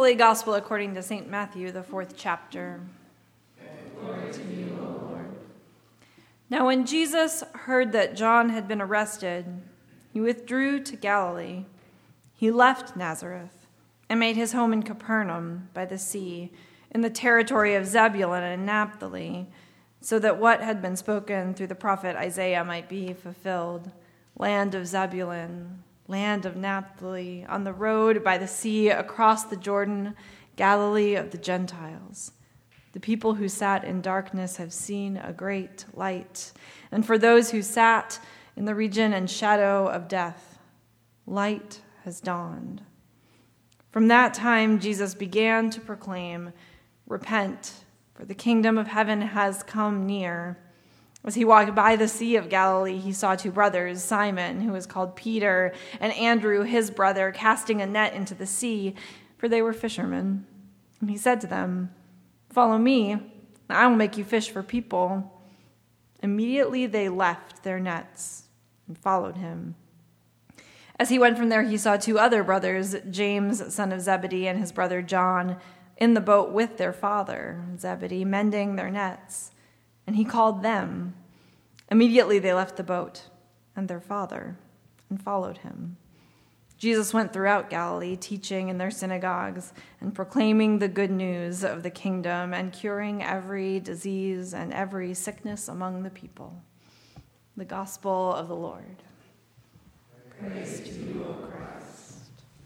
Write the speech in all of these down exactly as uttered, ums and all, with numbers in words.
Holy Gospel according to Saint Matthew, the fourth chapter. Glory to you, O Lord. Now when Jesus heard that John had been arrested, he withdrew to Galilee. He left Nazareth and made his home in Capernaum by the sea, in the territory of Zebulun and Naphtali, so that what had been spoken through the prophet Isaiah might be fulfilled. Land of Zebulun, land of Naphtali, on the road by the sea across the Jordan, Galilee of the Gentiles. The people who sat in darkness have seen a great light, and for those who sat in the region and shadow of death, light has dawned. From that time, Jesus began to proclaim, "Repent, for the kingdom of heaven has come near." As he walked by the Sea of Galilee, he saw two brothers, Simon, who was called Peter, and Andrew, his brother, casting a net into the sea, for they were fishermen. And he said to them, "Follow me, and I will make you fish for people." Immediately they left their nets and followed him. As he went from there, he saw two other brothers, James, son of Zebedee, and his brother John, in the boat with their father, Zebedee, mending their nets. And he called them. Immediately they left the boat and their father and followed him. Jesus went throughout Galilee, teaching in their synagogues and proclaiming the good news of the kingdom and curing every disease and every sickness among the people. The gospel of the Lord. Praise to you, O Christ.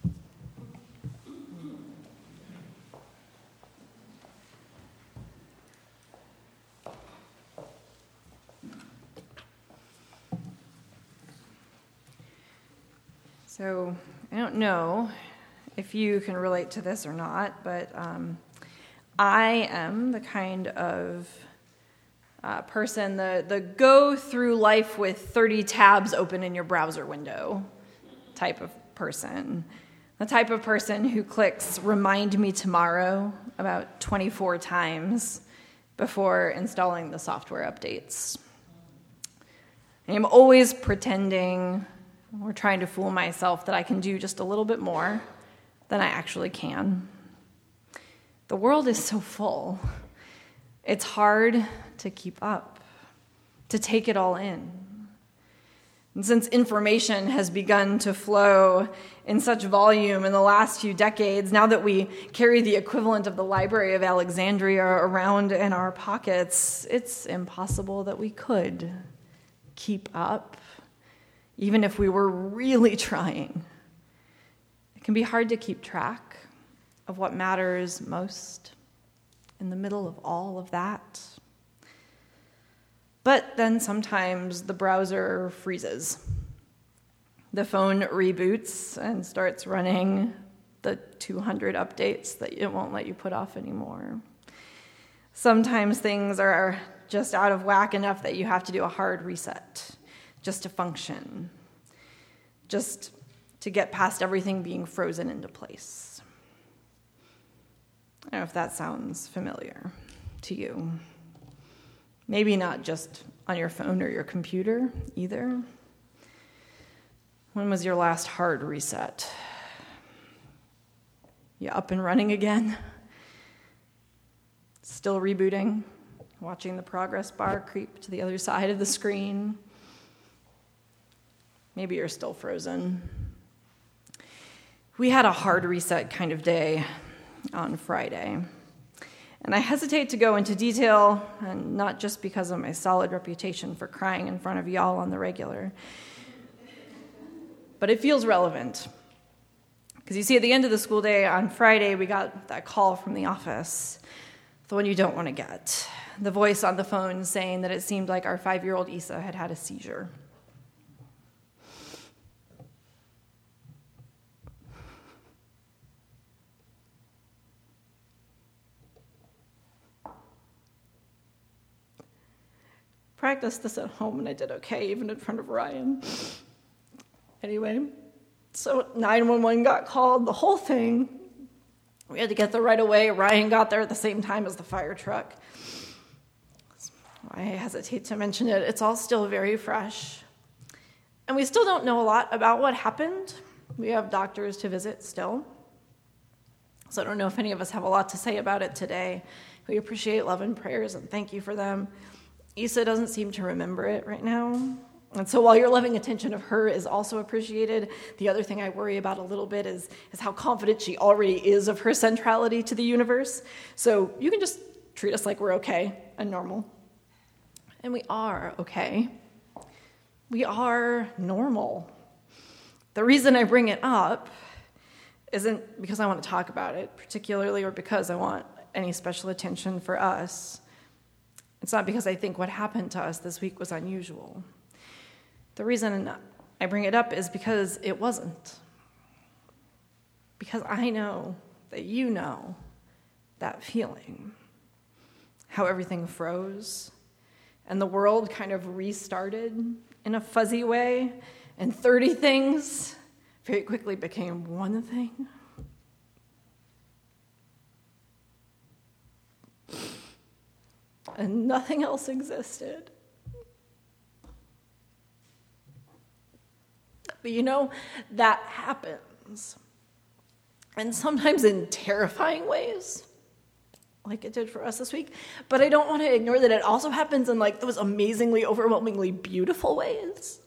So I don't know if you can relate to this or not, but um, I am the kind of uh, person, the, the go through life with thirty tabs open in your browser window type of person. The type of person who clicks remind me tomorrow about twenty-four times before installing the software updates. I'm always pretending or trying to fool myself that I can do just a little bit more than I actually can. The world is so full. It's hard to keep up, to take it all in. And since information has begun to flow in such volume in the last few decades, now that we carry the equivalent of the Library of Alexandria around in our pockets, it's impossible that we could keep up, even if we were really trying. It can be hard to keep track of what matters most in the middle of all of that. But then sometimes the browser freezes. The phone reboots and starts running the two hundred updates that it won't let you put off anymore. Sometimes things are just out of whack enough that you have to do a hard reset just to function, just to get past everything being frozen into place. I don't know if that sounds familiar to you. Maybe not just on your phone or your computer either. When was your last hard reset? You up and running again? Still rebooting? Watching the progress bar creep to the other side of the screen? Maybe you're still frozen. We had a hard reset kind of day on Friday. And I hesitate to go into detail, and not just because of my solid reputation for crying in front of y'all on the regular, but it feels relevant. Because you see, at the end of the school day on Friday, we got that call from the office, the one you don't want to get. The voice on the phone saying that it seemed like our five-year-old Issa had had a seizure. Practiced this at home, and I did okay, even in front of Ryan. Anyway, so nine one one got called, the whole thing. We had to get there right away. Ryan got there at the same time as the fire truck. I hesitate to mention it. It's all still very fresh. And we still don't know a lot about what happened. We have doctors to visit still. So I don't know if any of us have a lot to say about it today. We appreciate love and prayers and thank you for them. Issa doesn't seem to remember it right now. And so while your loving attention of her is also appreciated, the other thing I worry about a little bit is, is how confident she already is of her centrality to the universe. So you can just treat us like we're okay and normal. And we are okay. We are normal. The reason I bring it up isn't because I want to talk about it particularly or because I want any special attention for us. It's not because I think what happened to us this week was unusual. The reason I bring it up is because it wasn't. Because I know that you know that feeling. How everything froze and the world kind of restarted in a fuzzy way, and thirty things very quickly became one thing. And nothing else existed. But you know, that happens. And sometimes in terrifying ways, like it did for us this week. But I don't want to ignore that it also happens in like those amazingly, overwhelmingly beautiful ways.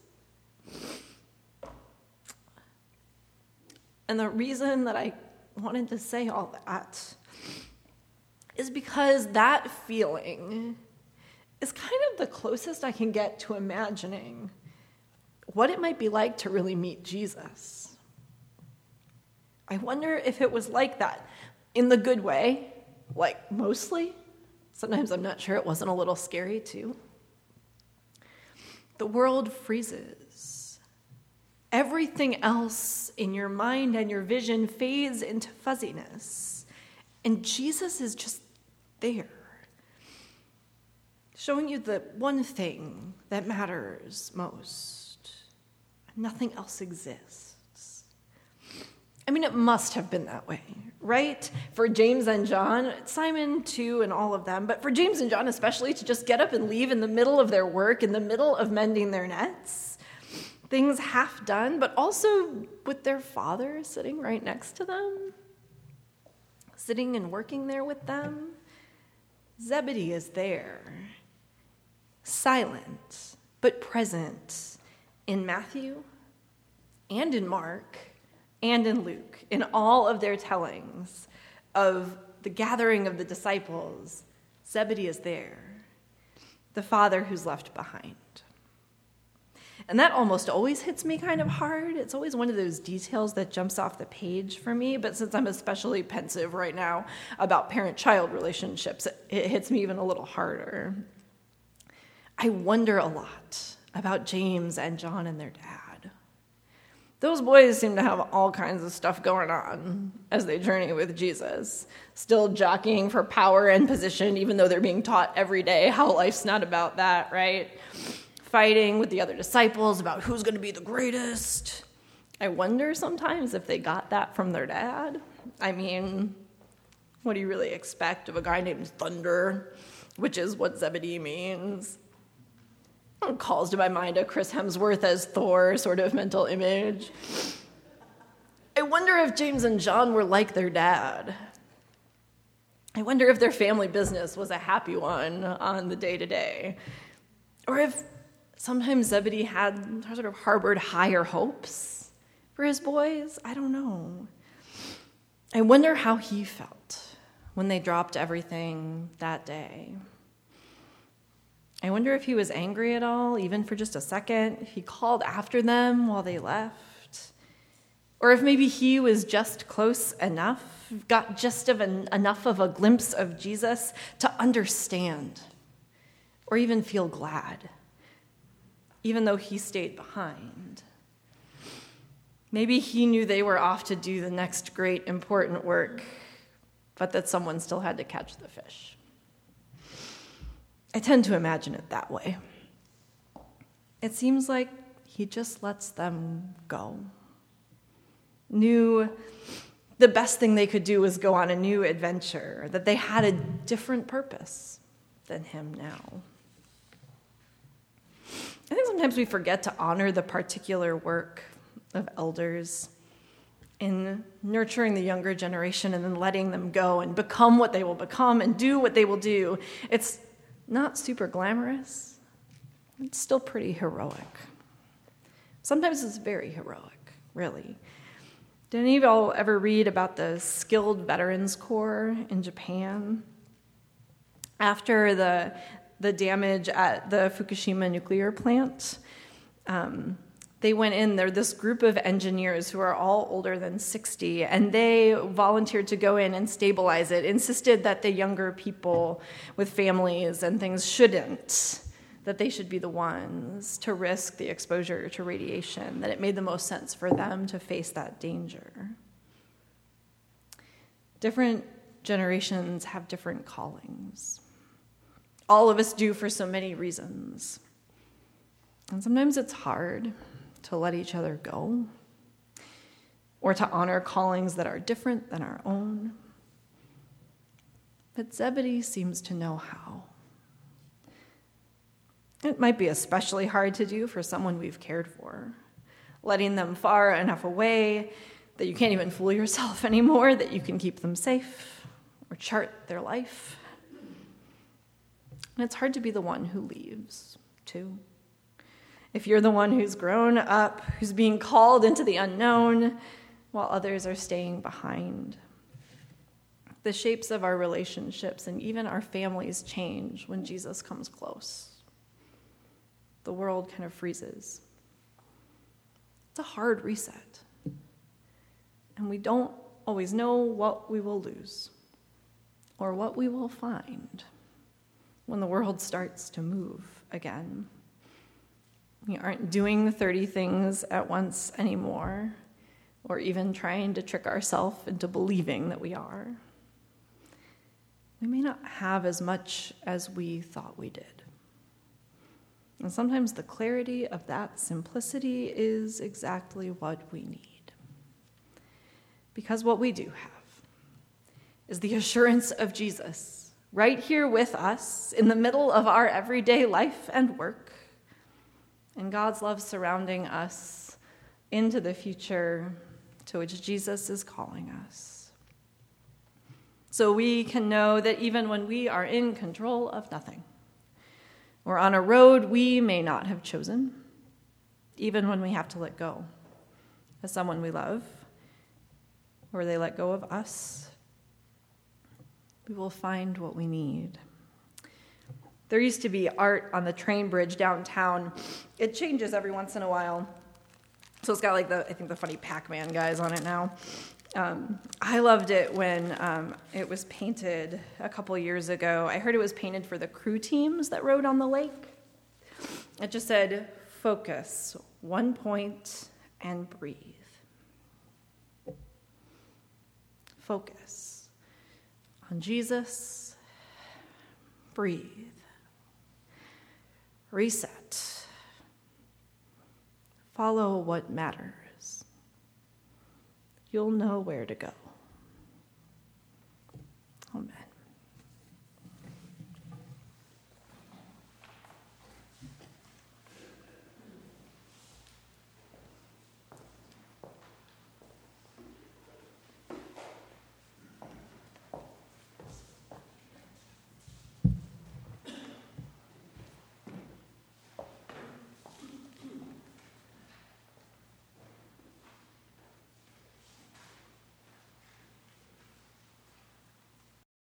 And the reason that I wanted to say all that is because that feeling is kind of the closest I can get to imagining what it might be like to really meet Jesus. I wonder if it was like that in the good way, like mostly. Sometimes I'm not sure it wasn't a little scary too. The world freezes. Everything else in your mind and your vision fades into fuzziness. And Jesus is just there, showing you the one thing that matters most. Nothing else exists. I mean, it must have been that way, right? For James and John, Simon too, and all of them, but for James and John especially, to just get up and leave in the middle of their work, in the middle of mending their nets, things half done, but also with their father sitting right next to them, sitting and working there with them. Zebedee is there, silent but present in Matthew and in Mark and in Luke, in all of their tellings of the gathering of the disciples. Zebedee is there, the father who's left behind. And that almost always hits me kind of hard. It's always one of those details that jumps off the page for me, but since I'm especially pensive right now about parent-child relationships, it hits me even a little harder. I wonder a lot about James and John and their dad. Those boys seem to have all kinds of stuff going on as they journey with Jesus, still jockeying for power and position, even though they're being taught every day how life's not about that, right? Fighting with the other disciples about who's going to be the greatest. I wonder sometimes if they got that from their dad. I mean, what do you really expect of a guy named Thunder, which is what Zebedee means? It calls to my mind a Chris Hemsworth as Thor sort of mental image. I wonder if James and John were like their dad. I wonder if their family business was a happy one on the day-to-day. Or if sometimes Zebedee had sort of harbored higher hopes for his boys. I don't know. I wonder how he felt when they dropped everything that day. I wonder if he was angry at all, even for just a second, if he called after them while they left. Or if maybe he was just close enough, got just of an, enough of a glimpse of Jesus to understand, or even feel glad, even though he stayed behind. Maybe he knew they were off to do the next great important work, but that someone still had to catch the fish. I tend to imagine it that way. It seems like he just lets them go. Knew the best thing they could do was go on a new adventure, that they had a different purpose than him now. I think sometimes we forget to honor the particular work of elders. in nurturing the younger generation and then letting them go and become what they will become and do what they will do. It's not super glamorous. It's still pretty heroic. Sometimes it's very heroic, really. Did any of y'all ever read about the Skilled Veterans Corps in Japan? After the, the damage at the Fukushima nuclear plant, um, they went in there, this group of engineers who are all older than sixty, and they volunteered to go in and stabilize it, insisted that the younger people with families and things shouldn't, that they should be the ones to risk the exposure to radiation, that it made the most sense for them to face that danger. Different generations have different callings. All of us do for so many reasons. And sometimes it's hard to let each other go, or to honor callings that are different than our own. But Zebedee seems to know how. It might be especially hard to do for someone we've cared for, letting them far enough away that you can't even fool yourself anymore, that you can keep them safe or chart their life. And it's hard to be the one who leaves, too. If you're the one who's grown up, who's being called into the unknown, while others are staying behind. The shapes of our relationships and even our families change when Jesus comes close. The world kind of freezes. It's a hard reset. And we don't always know what we will lose or what we will find when the world starts to move again. We aren't doing thirty things at once anymore, or even trying to trick ourselves into believing that we are. We may not have as much as we thought we did. And sometimes the clarity of that simplicity is exactly what we need. Because what we do have is the assurance of Jesus right here with us in the middle of our everyday life and work, and God's love surrounding us into the future to which Jesus is calling us. So we can know that even when we are in control of nothing, or on a road we may not have chosen, even when we have to let go of someone we love, or they let go of us, we will find what we need. There used to be art on the train bridge downtown. It changes every once in a while. So it's got like the, I think the funny Pac-Man guys on it now. Um, I loved it when um, it was painted a couple years ago. I heard it was painted for the crew teams that rode on the lake. It just said, focus, one point, and breathe. Focus on Jesus, breathe. Reset. Follow what matters. You'll know where to go.